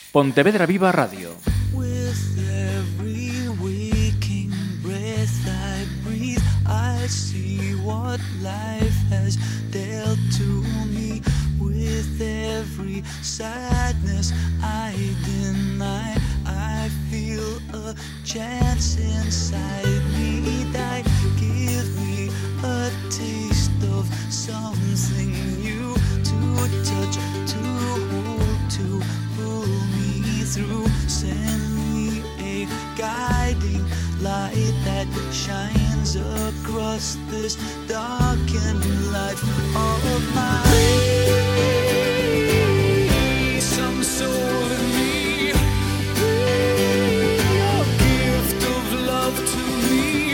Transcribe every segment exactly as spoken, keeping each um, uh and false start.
Pontevedra Viva Radio. With every waking breath I breathe, I see what life has dealt to me. With every sadness I deny, I feel a chance inside me die. Give me a taste of something new to touch, to hold, to pull me through. Send me a guiding light that shines across this darkened life of mine. Some soul in me, your gift of love to me,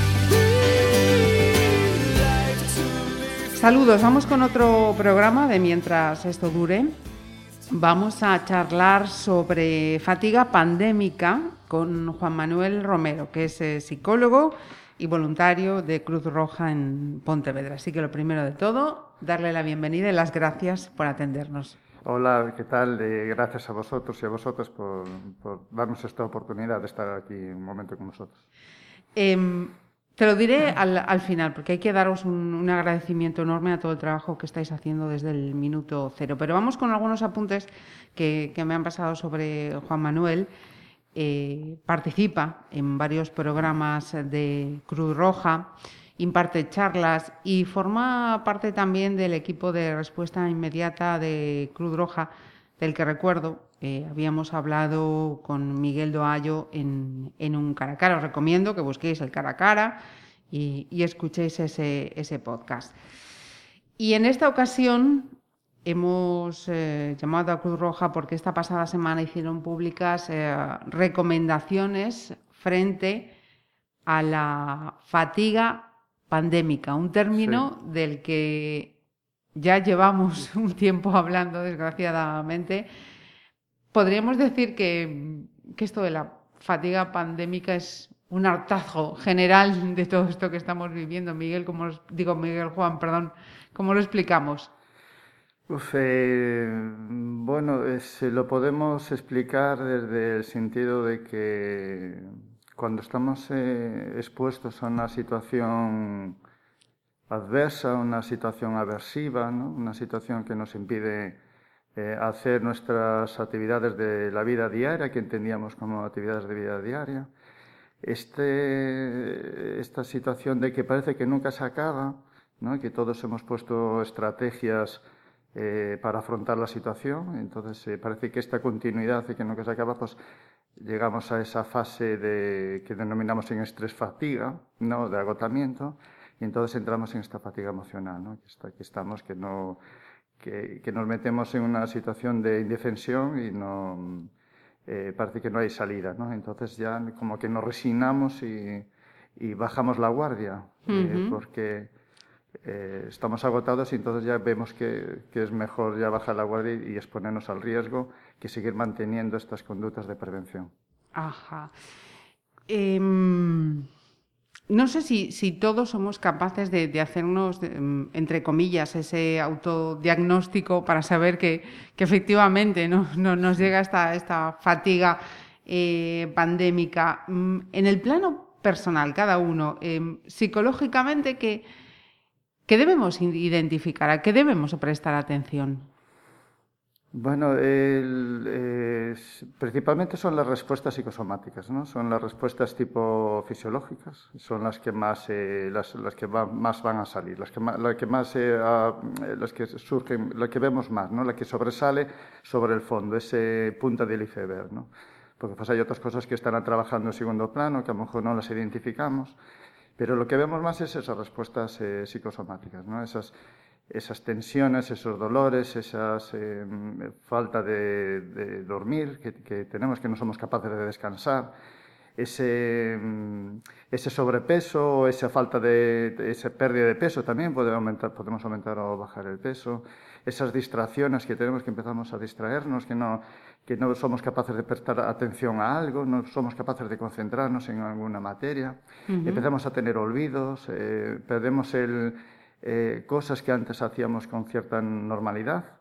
life to live. Saludos, vamos con otro programa de Mientras esto dure. Vamos a charlar sobre fatiga pandémica con Juan Manuel Romero, que es eh, psicólogo y voluntario de Cruz Roja en Pontevedra. Así que lo primero de todo, darle la bienvenida y las gracias por atendernos. Hola, ¿qué tal? Eh, gracias a vosotros y a vosotras por, por darnos esta oportunidad de estar aquí un momento con vosotros. Eh, te lo diré al, al final, porque hay que daros un, un agradecimiento enorme a todo el trabajo que estáis haciendo desde el minuto cero. Pero vamos con algunos apuntes que, que me han pasado sobre Juan Manuel. Eh, participa en varios programas de Cruz Roja, imparte charlas y forma parte también del equipo de respuesta inmediata de Cruz Roja, del que recuerdo, eh, habíamos hablado con Miguel Doallo en, en un cara a cara. Os recomiendo que busquéis el cara a cara y, y escuchéis ese, ese podcast. Y en esta ocasión hemos eh, llamado a Cruz Roja porque esta pasada semana hicieron públicas eh, recomendaciones frente a la fatiga pandémica, un término sí. del que ya llevamos un tiempo hablando, desgraciadamente. Podríamos decir que, que esto de la fatiga pandémica es un hartazgo general de todo esto que estamos viviendo. Miguel, como digo, Miguel Juan, perdón, ¿cómo lo explicamos? Uf, eh, bueno, es, lo podemos explicar desde el sentido de que cuando estamos eh, expuestos a una situación adversa, una situación aversiva, ¿no? Una situación que nos impide eh, hacer nuestras actividades de la vida diaria, que entendíamos como actividades de vida diaria. Este, esta situación de que parece que nunca se acaba, ¿no? Que todos hemos puesto estrategias eh, para afrontar la situación, entonces eh, parece que esta continuidad de que nunca se acaba, pues llegamos a esa fase de, que denominamos en estrés fatiga, ¿no? De agotamiento. Y entonces entramos en esta fatiga emocional, ¿no? Que, está, que estamos, que, no, que, que nos metemos en una situación de indefensión y no, eh, parece que no hay salida, ¿no? Entonces ya como que nos resignamos y, y bajamos la guardia, uh-huh. eh, porque eh, estamos agotados y entonces ya vemos que, que es mejor ya bajar la guardia y, y exponernos al riesgo que seguir manteniendo estas conductas de prevención. Ajá. Eh... No sé si, si todos somos capaces de, de hacernos, de, entre comillas, ese autodiagnóstico para saber que, que efectivamente no, no nos llega esta, esta fatiga eh, pandémica. En el plano personal, cada uno, eh, psicológicamente, ¿qué, qué debemos identificar? ¿A qué debemos prestar atención? Bueno, el, eh, principalmente son las respuestas psicosomáticas, ¿no? Son las respuestas tipo fisiológicas, son las que más, eh, las, las que va, más van a salir, las que más, las que más, eh, a, las que surgen, las que vemos más, ¿no? La que sobresale sobre el fondo, ese punta del iceberg, ¿no? Porque pues hay otras cosas que están trabajando en segundo plano, que a lo mejor no las identificamos, pero lo que vemos más es esas respuestas eh, psicosomáticas, ¿no? Esas esas tensiones, esos dolores, esa eh, falta de, de dormir que, que tenemos, que no somos capaces de descansar, ese, ese sobrepeso, esa falta de, de esa pérdida de peso también puede aumentar, podemos aumentar o bajar el peso, esas distracciones que tenemos, que empezamos a distraernos, que no, que no somos capaces de prestar atención a algo, no somos capaces de concentrarnos en alguna materia, uh-huh. Empezamos a tener olvidos, eh, perdemos el... Eh, cosas que antes hacíamos con cierta normalidad,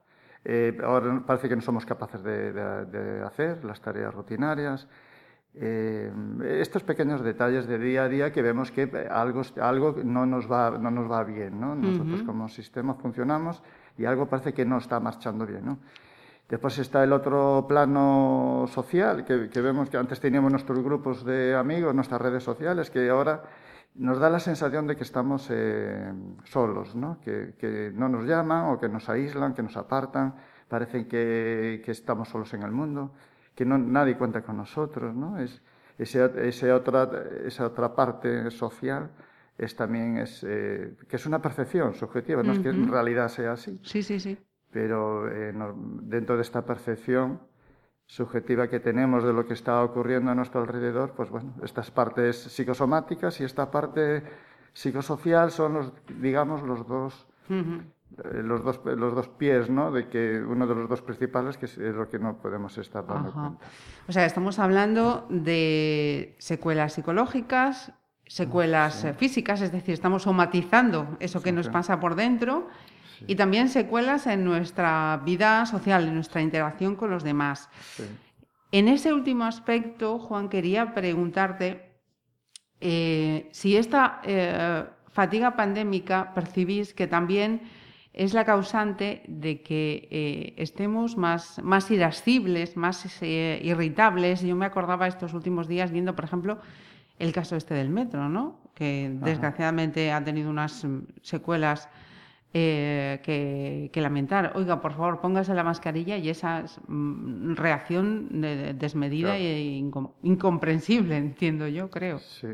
eh, ahora parece que no somos capaces de, de, de hacer las tareas rutinarias. Eh, estos pequeños detalles de día a día que vemos que algo, algo no, nos va, no nos va bien, ¿no? Nosotros uh-huh. como sistema funcionamos y algo parece que no está marchando bien, ¿no? Después está el otro plano social, que, que vemos que antes teníamos nuestros grupos de amigos, nuestras redes sociales, que ahora nos da la sensación de que estamos eh, solos, ¿no? Que, que no nos llaman o que nos aíslan, que nos apartan, parece que, que estamos solos en el mundo, que no, nadie cuenta con nosotros, ¿no? Es, ese, ese otra, esa otra parte social es también es, eh, que es una percepción subjetiva, no uh-huh. es que en realidad sea así. Sí, sí, sí. Pero eh, no, dentro de esta percepción subjetiva que tenemos de lo que está ocurriendo a nuestro alrededor, pues bueno, estas partes psicosomáticas y esta parte psicosocial son los, digamos, los dos, uh-huh. eh, los dos, los dos pies, ¿no? De que uno de los dos principales que es lo que no podemos estar dando Ajá. cuenta. O sea, estamos hablando de secuelas psicológicas, secuelas sí. físicas, es decir, estamos somatizando eso que sí, nos sí. pasa por dentro. Sí. Y también secuelas en nuestra vida social, en nuestra interacción con los demás. Sí. En ese último aspecto, Juan, quería preguntarte eh, si esta eh, fatiga pandémica percibís que también es la causante de que eh, estemos más, más irascibles, más eh, irritables. Yo me acordaba estos últimos días viendo, por ejemplo, el caso este del metro, ¿no? Que Ajá. desgraciadamente ha tenido unas secuelas Eh, que, que lamentar. Oiga, por favor, póngase la mascarilla, y esa mm, reacción de, de, desmedida claro. e incom incomprensible, entiendo yo, creo. Sí.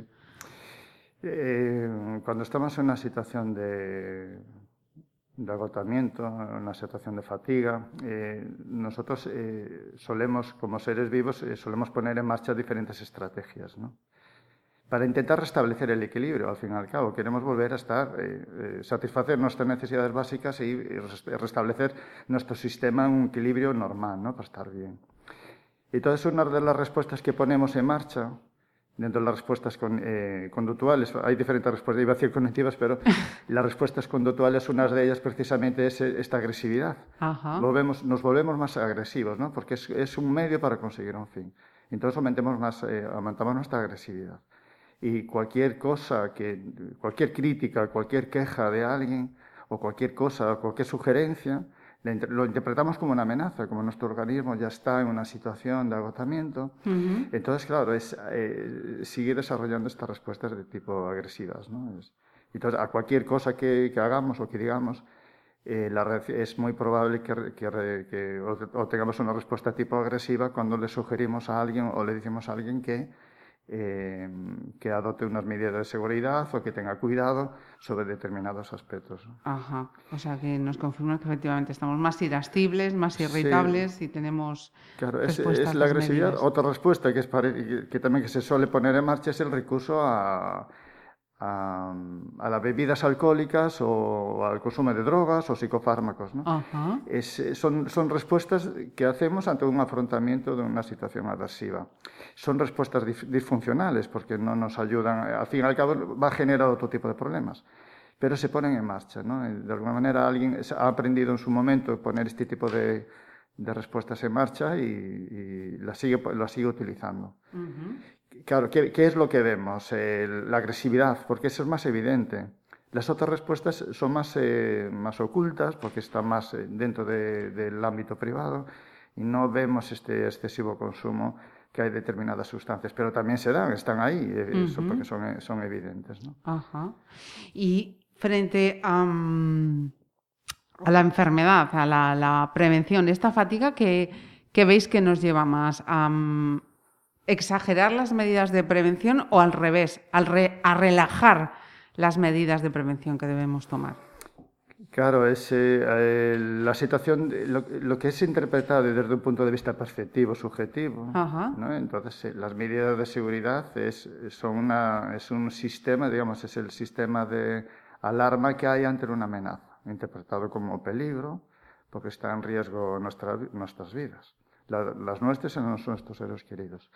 Eh, cuando estamos en una situación de, de agotamiento, una situación de fatiga, eh, nosotros eh, solemos, como seres vivos, eh, solemos poner en marcha diferentes estrategias, ¿no? Para intentar restablecer el equilibrio, al fin y al cabo. Queremos volver a estar, eh, eh, satisfacer nuestras necesidades básicas y, y restablecer nuestro sistema en un equilibrio normal, ¿no? Para estar bien. Y entonces una de las respuestas que ponemos en marcha, dentro de las respuestas con, eh, conductuales, hay diferentes respuestas, iba a decir cognitivas, pero las respuestas conductuales, una de ellas precisamente es esta agresividad. Ajá. Volvemos, nos volvemos más agresivos, ¿no? Porque es, es un medio para conseguir un fin. Entonces aumentamos, más, eh, aumentamos nuestra agresividad. Y cualquier cosa, que, cualquier crítica, cualquier queja de alguien, o cualquier cosa, o cualquier sugerencia, lo interpretamos como una amenaza, como nuestro organismo ya está en una situación de agotamiento. Uh-huh. Entonces, claro, es, eh, sigue desarrollando estas respuestas de tipo agresivas, ¿no? Es, entonces, a cualquier cosa que, que hagamos o que digamos, eh, la, es muy probable que, que, que o, o tengamos una respuesta tipo agresiva cuando le sugerimos a alguien o le decimos a alguien que Eh, que adopte unas medidas de seguridad o que tenga cuidado sobre determinados aspectos. Ajá. O sea, que nos confirma que efectivamente estamos más irascibles, más irritables sí. y tenemos Claro, es, es la agresividad. Medidas. Otra respuesta que, es para, que, que también que se suele poner en marcha es el recurso a, a, a las bebidas alcohólicas o al consumo de drogas o psicofármacos, ¿no? Ajá. Es, son, son respuestas que hacemos ante un afrontamiento de una situación aversiva. Son respuestas disfuncionales porque no nos ayudan, al fin y al cabo va a generar otro tipo de problemas, pero se ponen en marcha, ¿no? De alguna manera alguien ha aprendido en su momento poner este tipo de, de respuestas en marcha y, y las sigue, la sigue utilizando. Uh-huh. Claro, ¿qué, ¿qué es lo que vemos? Eh, la agresividad, porque eso es más evidente. Las otras respuestas son más, eh, más ocultas porque están más eh, dentro de, del ámbito privado y no vemos este excesivo consumo que hay determinadas sustancias, pero también se dan, están ahí, uh-huh. eso porque son, son evidentes, ¿no? Ajá. Y frente a, um, a la enfermedad, a la, la prevención, esta fatiga que, que veis que nos lleva más a um, exagerar las medidas de prevención o al revés, al re, a relajar las medidas de prevención que debemos tomar. Claro, es eh, la situación, lo, lo que es interpretado desde un punto de vista perceptivo, subjetivo, ¿no? Entonces eh, las medidas de seguridad es, son una, es un sistema, digamos, es el sistema de alarma que hay ante una amenaza, interpretado como peligro, porque está en riesgo nuestra, nuestras vidas, la, las nuestras y nuestros seres queridos.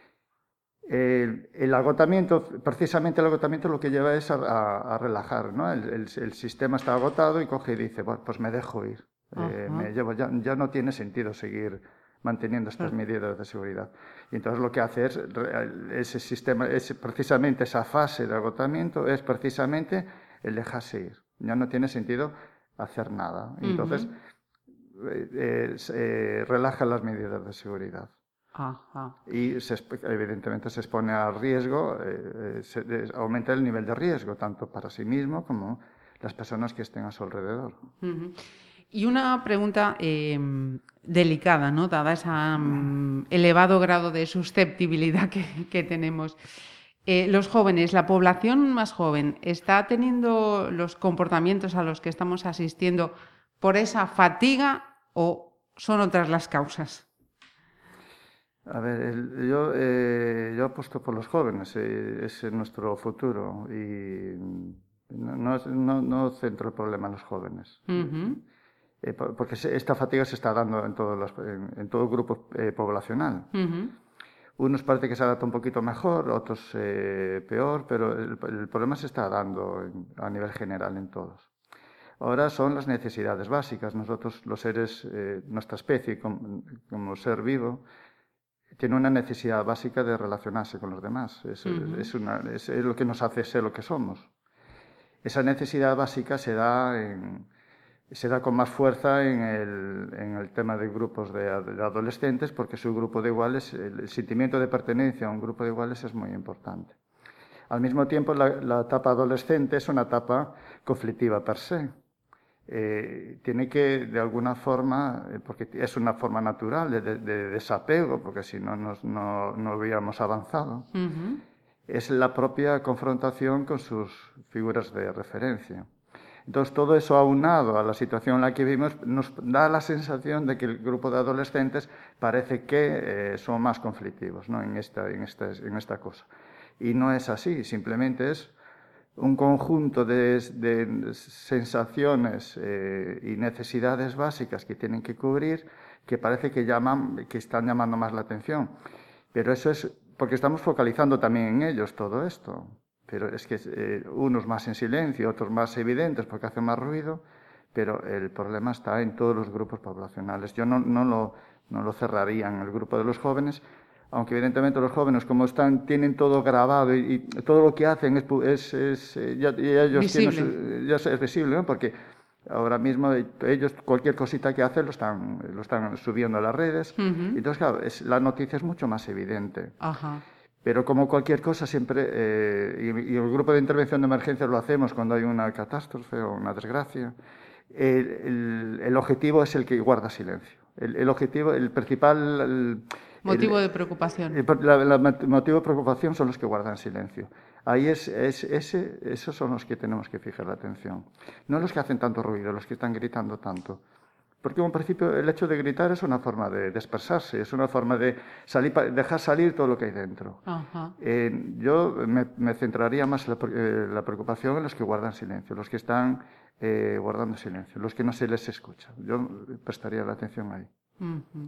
El, el agotamiento, precisamente el agotamiento lo que lleva es a, a, a relajar, ¿no? El, el, el sistema está agotado y coge y dice, bueno, pues me dejo ir. eh, Ajá. me llevo, ya, ya no tiene sentido seguir manteniendo estas Claro. medidas de seguridad. Y entonces lo que hace es, re- ese sistema, es precisamente esa fase de agotamiento, es precisamente el dejarse ir. Ya no tiene sentido hacer nada. Y entonces Ujú. eh, eh, se, eh, relaja las medidas de seguridad. Ajá. Y se, exp- evidentemente se expone al riesgo, eh, eh, se, eh, aumenta el nivel de riesgo, tanto para sí mismo como las personas que estén a su alrededor. Ujú. Y una pregunta eh, delicada, ¿no? Dada ese elevado grado de susceptibilidad que, que tenemos. Eh, los jóvenes, la población más joven, ¿está teniendo los comportamientos a los que estamos asistiendo por esa fatiga o son otras las causas? A ver, el- yo, eh, yo apuesto por los jóvenes, eh, es nuestro futuro y no, no, es- no- no centro el problema en los jóvenes. Ujú. Eh, por- porque se- esta fatiga se está dando en, todos los- en, en todo el grupo eh, poblacional. Ujú. Unos parece que se adapta un poquito mejor, otros eh, peor, pero el, el problema se está dando en- a nivel general en todos. Ahora son las necesidades básicas. Nosotros, los seres, eh, nuestra especie como, como ser vivo, tiene una necesidad básica de relacionarse con los demás. Es, Ujú. es una- es- es lo que nos hace ser lo que somos. Esa necesidad básica se da, en- se da con más fuerza en el, en el tema de grupos de, ad- de adolescentes, porque su grupo de iguales, el, el sentimiento de pertenencia a un grupo de iguales es muy importante. Al mismo tiempo, la, la etapa adolescente es una etapa conflictiva per se. Eh, tiene que, de alguna forma, eh, porque es una forma natural de, de- de desapego, porque si no, nos- no, no hubiéramos avanzado, Ujú. es la propia confrontación con sus figuras de referencia. Entonces, todo eso aunado a la situación en la que vivimos nos da la sensación de que el grupo de adolescentes parece que eh, son más conflictivos, ¿no? en, esta, en, esta, en esta cosa. Y no es así, simplemente es un conjunto de, de sensaciones eh, y necesidades básicas que tienen que cubrir que parece que, llaman, que están llamando más la atención. Pero eso es porque estamos focalizando también en ellos todo esto. Pero es que eh, unos más en silencio, otros más evidentes porque hacen más ruido, pero el problema está en todos los grupos poblacionales. Yo no, no, lo, no lo cerraría en el grupo de los jóvenes, aunque evidentemente los jóvenes, como están, tienen todo grabado y, y todo lo que hacen es, pu- es, es, eh, ya, ya ellos Visible. tienen su- ya es visible, ¿no? Porque ahora mismo eh, ellos cualquier cosita que hacen lo están, lo están subiendo a las redes. Ujú. Entonces, claro, es, la noticia es mucho más evidente. Ajá. Pero como cualquier cosa, siempre, eh, y, y el grupo de intervención de emergencia lo hacemos cuando hay una catástrofe o una desgracia, el, el- el objetivo es el que guarda silencio. El, el objetivo, el principal... el- Motivo el- de preocupación. el, la, la motivo de preocupación son los que guardan silencio. Ahí es, es, ese, esos son los que tenemos que fijar la atención. No los que hacen tanto ruido, los que están gritando tanto. Porque en principio el hecho de gritar es una forma de dispersarse, es una forma de salir, dejar salir todo lo que hay dentro. Ajá. Eh, yo me, me centraría más la, eh, la preocupación en los que guardan silencio, los que están eh, guardando silencio, los que no se les escucha. Yo prestaría la atención ahí. Ujú.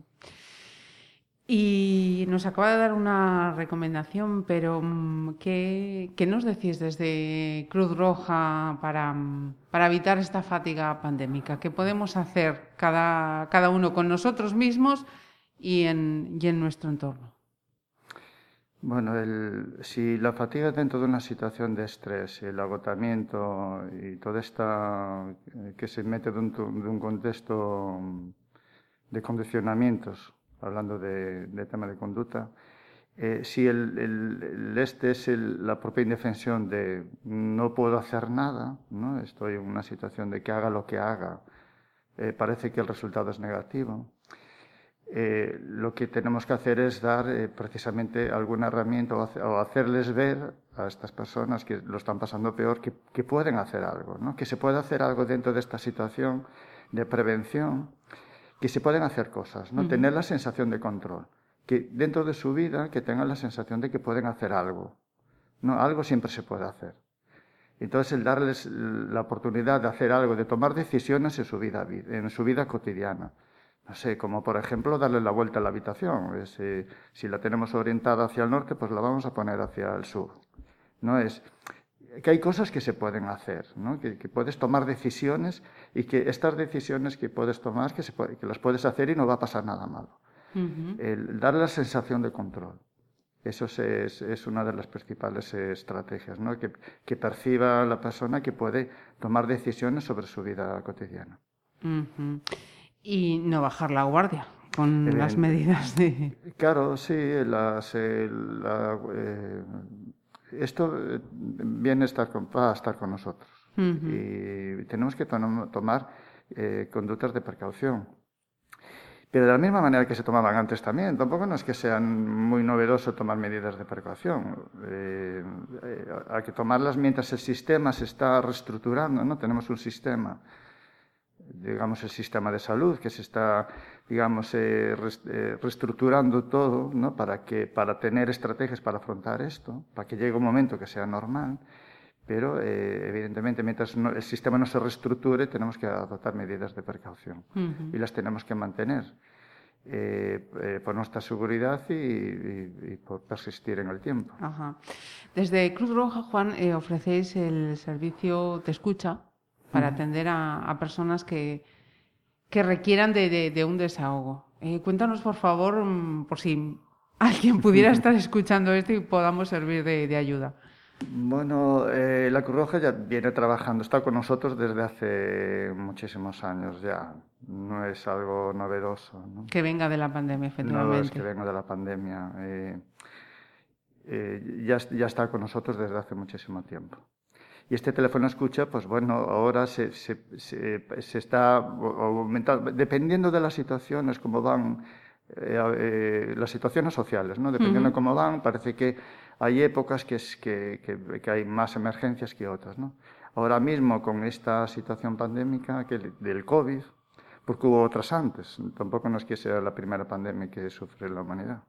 Y nos acaba de dar una recomendación, pero mm, ¿qué, qué nos decís desde Cruz Roja para, mm, para evitar esta fatiga pandémica? ¿Qué podemos hacer cada, cada uno con nosotros mismos y en, y en nuestro entorno? Bueno, el, si la fatiga dentro de una situación de estrés, el agotamiento y toda esta eh, que se mete dentro de un contexto de condicionamientos, hablando de, de tema de conducta, eh, si el, el, el este es el, la propia indefensión de no puedo hacer nada, ¿no? Estoy en una situación de que haga lo que haga, eh, parece que el resultado es negativo. Eh, lo que tenemos que hacer es dar eh, precisamente alguna herramienta o, hace, o hacerles ver a estas personas que lo están pasando peor que, que pueden hacer algo, ¿no? Que se puede hacer algo dentro de esta situación de prevención, que se pueden hacer cosas, ¿no? Uh-huh. Tener la sensación de control, que dentro de su vida que tengan la sensación de que pueden hacer algo, ¿no? Algo siempre se puede hacer. Entonces el darles la oportunidad de hacer algo, de tomar decisiones en su vida, en su vida cotidiana. No sé, como por ejemplo darle la vuelta a la habitación. Es, eh, si la tenemos orientada hacia el norte, pues la vamos a poner hacia el sur. ¿No? Es que hay cosas que se pueden hacer, ¿no? que, que puedes tomar decisiones y que estas decisiones que puedes tomar, que, se puede, que las puedes hacer y no va a pasar nada malo. Uh-huh. El dar la sensación de control. Eso es, es una de las principales estrategias, ¿no? que, que perciba la persona que puede tomar decisiones sobre su vida cotidiana. Uh-huh. Y no bajar la guardia con eh, las medidas de... Claro, sí. Las, eh, la, eh, esto viene a estar con, va a estar con nosotros. Uh-huh. Y tenemos que to- tomar eh, conductas de precaución. Pero de la misma manera que se tomaban antes también, tampoco no es que sea muy novedoso tomar medidas de precaución. Eh, eh, hay que tomarlas mientras el sistema se está reestructurando, ¿no? Tenemos un sistema, digamos el sistema de salud, que se está, digamos, eh, reestructurando todo, ¿no? Para que, para tener estrategias para afrontar esto, para que llegue un momento que sea normal. Pero, eh, evidentemente, mientras no, el sistema no se reestructure, tenemos que adoptar medidas de precaución. Uh-huh. Y las tenemos que mantener eh, eh, por nuestra seguridad y, y, y por persistir en el tiempo. Ajá. Desde Cruz Roja, Juan, eh, ofrecéis el servicio de escucha para uh-huh. atender a, a personas que, que requieran de, de, de un desahogo. Eh, cuéntanos, por favor, por si alguien pudiera estar escuchando esto y podamos servir de, de ayuda. Bueno, eh, la Cruz Roja ya viene trabajando, está con nosotros desde hace muchísimos años ya. No es algo novedoso, ¿no? Que venga de la pandemia, efectivamente. No es que venga de la pandemia. Eh, eh, ya, ya está con nosotros desde hace muchísimo tiempo. Y este teléfono escucha, pues bueno, ahora se, se, se, se está aumentando, dependiendo de las situaciones, cómo van eh, eh, las situaciones sociales, ¿no? Dependiendo uh-huh. de cómo van, parece que hay épocas que, es, que, que, que hay más emergencias que otras, ¿no? Ahora mismo, con esta situación pandémica que del COVID, porque hubo otras antes, tampoco no es que sea la primera pandemia que sufre la humanidad.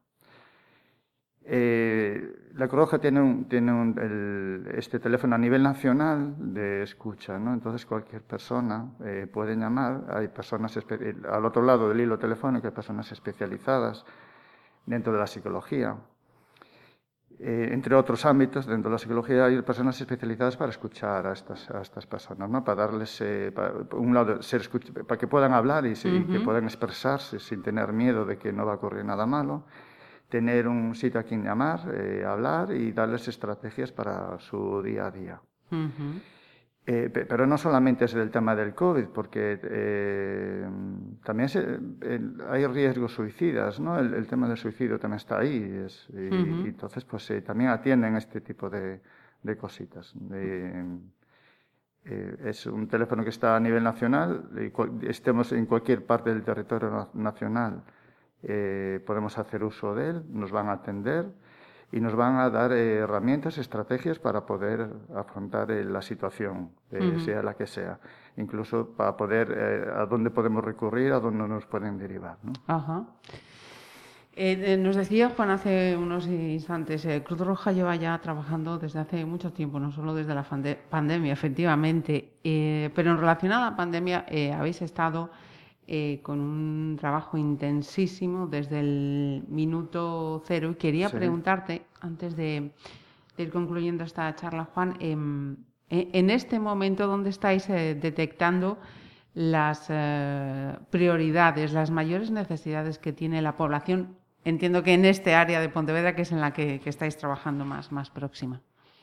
Eh, la Cruz Roja tiene, un, tiene un, el, este teléfono a nivel nacional de escucha, ¿no? Entonces cualquier persona eh, puede llamar. Hay personas al otro lado del hilo telefónico, hay personas especializadas dentro de la psicología. Eh, entre otros ámbitos, dentro de la psicología hay personas especializadas para escuchar a estas, a estas personas, ¿no? Para darles, eh, para, por un lado, ser escuch- para que puedan hablar y, uh-huh. y que puedan expresarse sin tener miedo de que no va a ocurrir nada malo. Tener un sitio a quien llamar, eh, hablar y darles estrategias para su día a día. Uh-huh. Eh, pero no solamente es el tema del COVID, porque eh, también se, el, hay riesgos suicidas, ¿no? El, el tema del suicidio también está ahí. Es, y, uh-huh. y entonces, pues eh, también atienden este tipo de, de cositas. De, eh, es un teléfono que está a nivel nacional, y cual, estemos en cualquier parte del territorio nacional. Eh, podemos hacer uso de él, nos van a atender y nos van a dar eh, herramientas, estrategias para poder afrontar eh, la situación, eh, uh-huh. sea la que sea, incluso para poder, eh, a dónde podemos recurrir, a dónde nos pueden derivar, ¿no? Ajá. Eh, nos decía Juan hace unos instantes, eh, Cruz Roja lleva ya trabajando desde hace mucho tiempo, no solo desde la fande- pandemia, efectivamente, eh, pero en relación a la pandemia eh, habéis estado Eh, con un trabajo intensísimo desde el minuto cero. Y quería sí. preguntarte, antes de, de ir concluyendo esta charla, Juan, eh, en este momento, ¿dónde estáis eh, detectando las eh, prioridades, las mayores necesidades que tiene la población? Entiendo que en este área de Pontevedra, que es en la que, que estáis trabajando más, más próxima.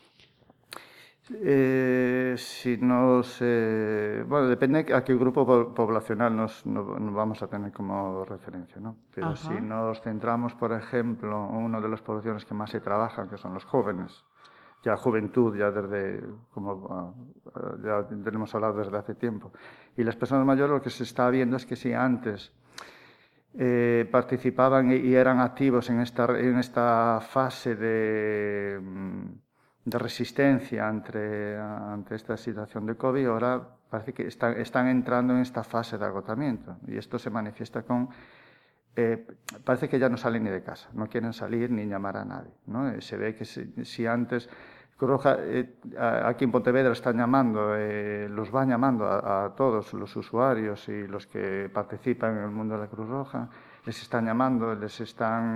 Eh, si nos, eh, bueno, depende a qué grupo poblacional nos, nos, nos vamos a tener como referencia, ¿no? Pero Ajá. si nos centramos, por ejemplo, en una de las poblaciones que más se trabajan, que son los jóvenes, ya juventud, ya desde, como ya tenemos hablado desde hace tiempo, y las personas mayores, lo que se está viendo es que si antes eh, participaban y eran activos en esta, en esta fase de de resistencia ante, ante esta situación de COVID, ahora parece que están, están entrando en esta fase de agotamiento. Y esto se manifiesta con... Eh, parece que ya no salen ni de casa, no quieren salir ni llamar a nadie, ¿no? Eh, se ve que si, si antes... Cruz Roja, eh, aquí en Pontevedra están llamando, eh, los van llamando a, a todos los usuarios y los que participan en el mundo de la Cruz Roja, les están llamando, les están...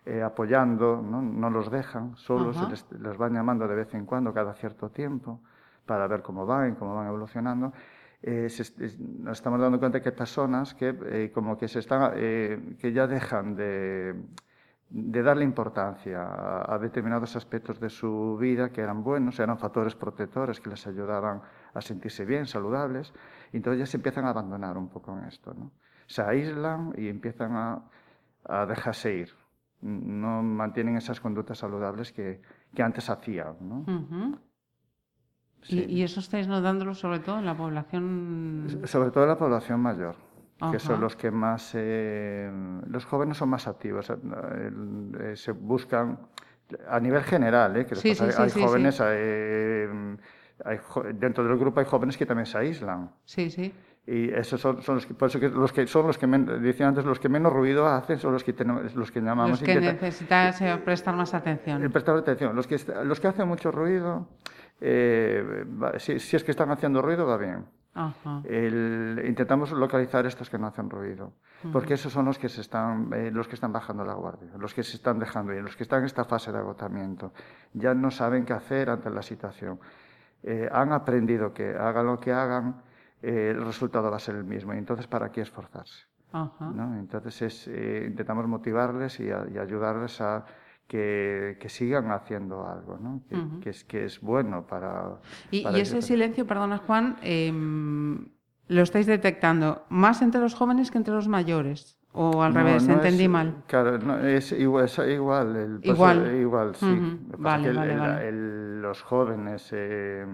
eh, apoyando, ¿no? No los dejan solos, Ajá. les, les van llamando de vez en cuando, cada cierto tiempo, para ver cómo van y cómo van evolucionando. Eh, se, es, nos estamos dando cuenta que hay personas que eh, como que se están, eh, que ya dejan de, de darle importancia a, a determinados aspectos de su vida que eran buenos, eran factores protectores que les ayudaban a sentirse bien, saludables, y entonces ya se empiezan a abandonar un poco en esto, ¿no? Se aíslan y empiezan a, a dejarse ir. No mantienen esas conductas saludables que, que antes hacían, ¿no? Ujú. Sí. Y, y eso estáis notándolo sobre todo en la población. Sobre todo en la población mayor, Ajá. que son los que más... Eh, los jóvenes son más activos, eh, eh, se buscan a nivel general, eh, que Sí, después sí, hay, sí, hay sí, jóvenes, sí. eh, hay jo- dentro del grupo hay jóvenes que también se aíslan. Sí, sí. Y esos son, son los que, por eso que los que son los que men- decía antes, los que menos ruido hacen son los que tenemos, los que llamamos Los que intenta- necesitáis eh, prestar más eh, atención. prestar atención. Los que est- los que hacen mucho ruido, eh, va- si, si es que están haciendo ruido va bien. Ajá. El- intentamos localizar estos que no hacen ruido, porque esos son los que se están, eh, los que están bajando la guardia, los que se están dejando ir, los que están en esta fase de agotamiento. Ya no saben qué hacer ante la situación. Eh, han aprendido que hagan lo que hagan, eh, el resultado va a ser el mismo. Y entonces, ¿para qué esforzarse? Ajá. ¿No? Entonces, es, eh, intentamos motivarles y, a- y ayudarles a que, que sigan haciendo algo, ¿no? Que, Ujú. que es, que es bueno para... Y, para y ese ellos. silencio, perdona Juan, eh, lo estáis detectando más entre los jóvenes que entre los mayores. O al No, revés, no entendí es- mal. Claro, no, es igual, es igual. El paso- Igual. igual, sí. Ujú. Lo que pasa Vale, es que el- vale, el- vale. el- los jóvenes, eh,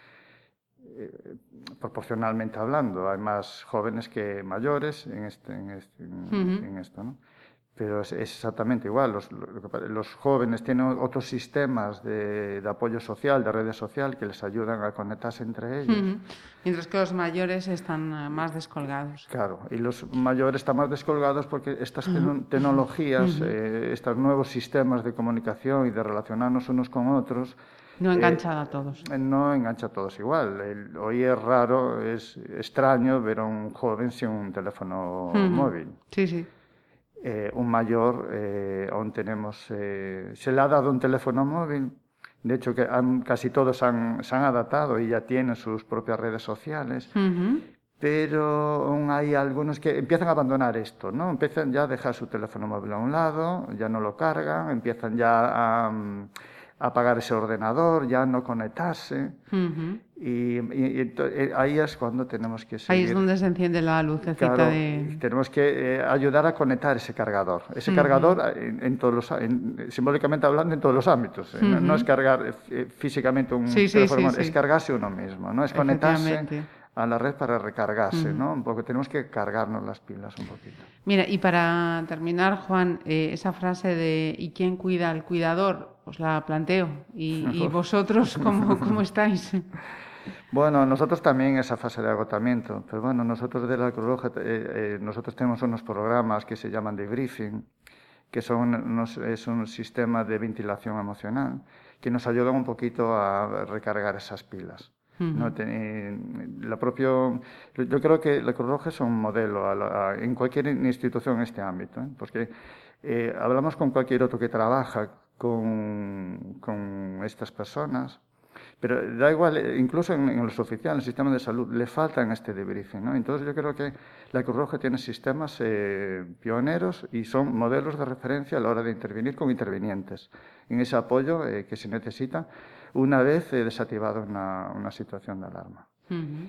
eh, proporcionalmente hablando, hay más jóvenes que mayores en, este, en, este- en- Ujú. en esto, ¿no? Pero es, es exactamente igual. Los, lo que pa- los jóvenes tienen otros sistemas de, de apoyo social, de redes social, que les ayudan a conectarse entre ellos. Ujú. Mientras que los mayores están eh, más descolgados. Claro, y los mayores están más descolgados porque estas tecno- tecnologías, eh, estos nuevos sistemas de comunicación y de relacionarnos unos con otros, No eh, enganchado a todos. eh, no engancha a todos igual. El- hoy es raro, es extraño ver a un joven sin un teléfono Ujú. móvil. Sí, sí. Eh, un mayor, eh, aún tenemos, eh, se le ha dado un teléfono móvil. De hecho, que han- casi todos han- se han adaptado y ya tienen sus propias redes sociales. Ujú. Pero aún hay algunos que empiezan a abandonar esto, ¿no? Empiezan ya a dejar su teléfono móvil a un lado, ya no lo cargan, empiezan ya a, mm, a apagar ese ordenador, ya no conectarse. Ujú. Y, y- y ento- eh, ahí es cuando tenemos que seguir. Ahí es donde se enciende la lucecita Claro, de... tenemos que eh, ayudar a conectar ese cargador. Ese cargador, eh, en, en todos los, en- simbólicamente hablando, en todos los ámbitos. eh, no, no es cargar eh, fí- físicamente un Sí, sí, teléfono, sí, móvil, es sí. cargarse uno mismo, ¿no? Es conectarse Efectivamente. a la red para recargarse, ¿no? Un poco tenemos que cargarnos las pilas un poquito. Mira, y para terminar, Juan, eh, esa frase de ¿y quién cuida al cuidador? Os la planteo. ¿Y, y vosotros cómo, cómo estáis? Bueno, nosotros también esa fase de agotamiento, pero bueno, nosotros de la Cruz Roja, eh, eh, nosotros tenemos unos programas que se llaman debriefing, que son unos, es un sistema de ventilación emocional que nos ayudan un poquito a recargar esas pilas. ¿No? Te- eh, la propio, yo creo que la Cruz Roja es un modelo a la- a- en cualquier institución en este ámbito, ¿eh? Porque eh, hablamos con cualquier otro que trabaja con, con estas personas, pero da igual, eh, incluso en, en los oficiales, en el sistema de salud, le faltan este debriefing, ¿no? Entonces yo creo que la Cruz Roja tiene sistemas eh, pioneros y son modelos de referencia a la hora de intervenir con intervinientes en ese apoyo eh, que se necesita una vez eh, desactivada una, una situación de alarma. Ujú.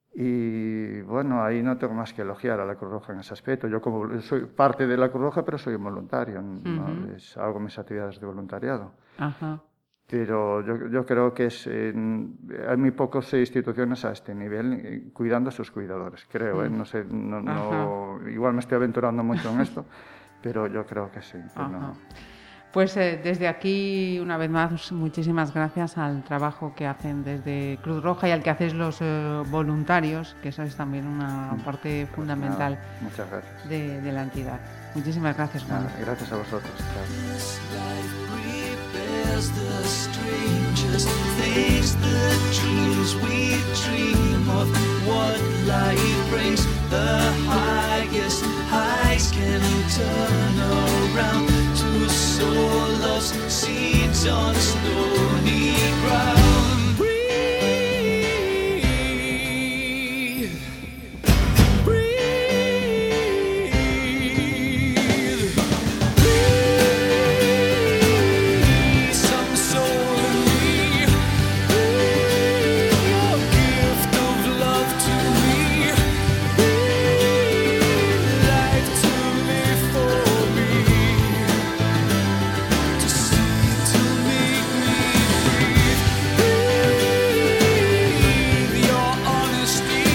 Y bueno, ahí no tengo más que elogiar a la Cruz Roja en ese aspecto. Yo como soy parte de la Cruz Roja, pero soy un voluntario, ¿no? Ujú. Es, hago mis actividades de voluntariado. Ajá. Pero yo, yo creo que es, eh, hay muy pocas instituciones a este nivel eh, cuidando a sus cuidadores, creo. ¿eh? No sé, no, no, igual me estoy aventurando mucho en esto, pero yo creo que sí. que Ajá. no. Pues eh, desde aquí, una vez más, muchísimas gracias al trabajo que hacen desde Cruz Roja y al que hacéis los eh, voluntarios, que eso es también una parte fundamental Nada, muchas gracias. de, de la entidad. Muchísimas gracias, Juan. Nada, gracias a vosotros. Claro. This life prepares the strangest things, the dreams we dream of. What life brings, the highest highs can turn around to so feet on stony ground. Breathe, breathe, breathe some soul in me. Breathe your gift of love to me. Breathe life to live for me. To see, to make me breathe. Breathe your honesty.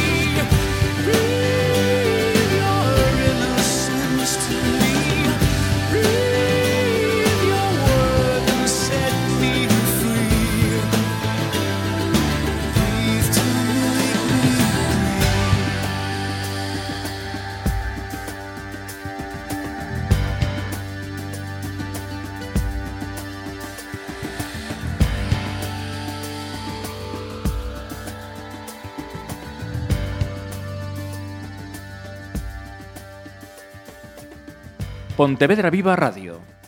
Breathe your innocence to me. Breathe your word and set me free. Breathe to make me Pontevedra Viva Radio.